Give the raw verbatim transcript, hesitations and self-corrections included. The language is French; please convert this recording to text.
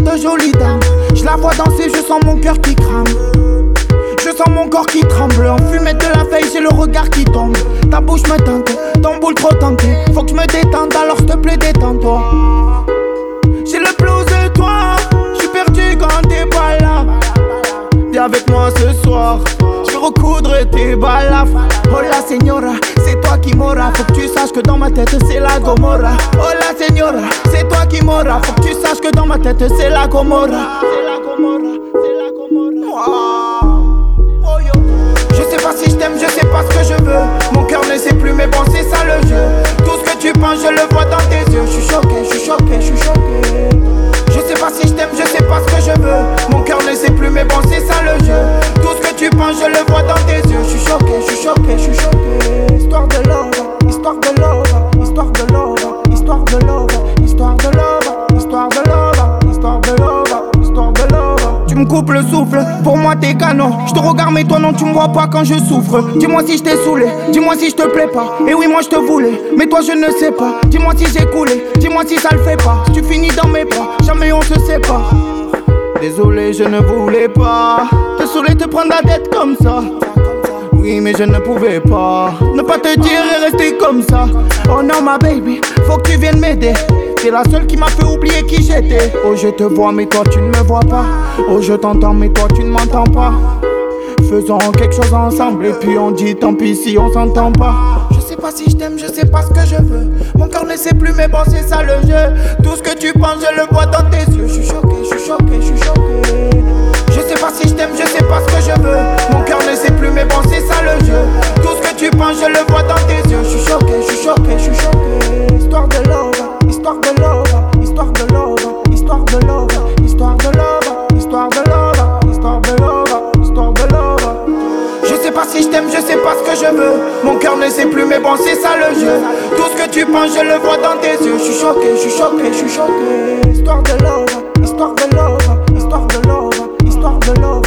de jolie dame. Je la vois danser, je sens mon cœur qui crame. Je sens mon corps qui tremble. En fumette de la veille, j'ai le regard qui tombe. Ta bouche me tente, ton boule trop tentée. Faut que je me détende, alors s'il te plaît détends-toi. J'ai le blues de toi, j'suis perdu quand t'es pas là. Viens avec moi ce soir, j'vais recoudre tes balafres. Oh la señora, c'est toi qui m'auras. Faut que tu saches que dans ma tête c'est la Gomorra. Oh la señora, c'est toi qui m'auras. Faut que tu saches que dans ma tête c'est la Gomorra. C'est la Gomorra, c'est la Gomorra. Oh yo. Je sais pas si je t'aime, je sais pas ce que je veux. Mon cœur ne sait plus mais bon c'est ça le jeu. Tout ce que tu penses je le vois dans tes yeux. J'suis choqué, j'suis choqué, j'suis choqué. Je sais pas si je t'aime, je sais pas ce que je veux. Mon cœur ne sait plus mais bon c'est ça le jeu. Tout ce que tu penses je le vois dans tes yeux. J'suis choqué, j'suis choqué, j'suis choqué. Histoire de love, histoire de love, histoire de love, histoire de love, histoire de love, histoire de love, histoire de love, histoire de love. Tu me coupes le souffle, pour moi t'es canon. Je te regarde mais toi non tu me vois pas quand je souffre. Dis-moi si je t'ai saoulé, dis-moi si je te plais pas. Et oui moi je te voulais, mais toi je ne sais pas. Dis-moi si j'ai coulé, dis-moi si ça le fait pas. Si tu finis dans mes bras, jamais on se sépare. Désolé je ne voulais pas te saouler, te prendre la tête comme ça. Oui mais je ne pouvais pas ne pas te dire et rester comme ça. Oh non ma baby, faut que tu viennes m'aider. T'es la seule qui m'a fait oublier qui j'étais. Oh je te vois mais toi tu ne me vois pas. Oh je t'entends mais toi tu ne m'entends pas. Faisons quelque chose ensemble et puis on dit tant pis si on s'entend pas. Je sais pas si je t'aime, je sais pas ce que je veux. Mon cœur ne sait plus mais bon c'est ça le jeu. Tout ce que tu penses je le vois dans tes yeux. Je suis choqué, je suis choqué, je suis choqué. Je sais pas si je t'aime, je sais pas ce que je veux. Mon cœur ne sait plus mais bon c'est ça le jeu. Tout ce que tu penses je le vois dans tes yeux. Je suis choqué, je suis choqué, je suis choqué. Histoire de love, histoire de love, histoire de love, histoire de love, histoire de love, histoire de love, histoire de love, histoire de love. Je sais pas si je t'aime, je sais pas ce que je veux. Mon cœur ne sait plus mais bon c'est ça le jeu. Tout ce que tu penses je le vois dans tes yeux. Je suis choqué, je suis choqué, je suis choqué. Histoire de love, histoire de love, histoire de love, histoire de love.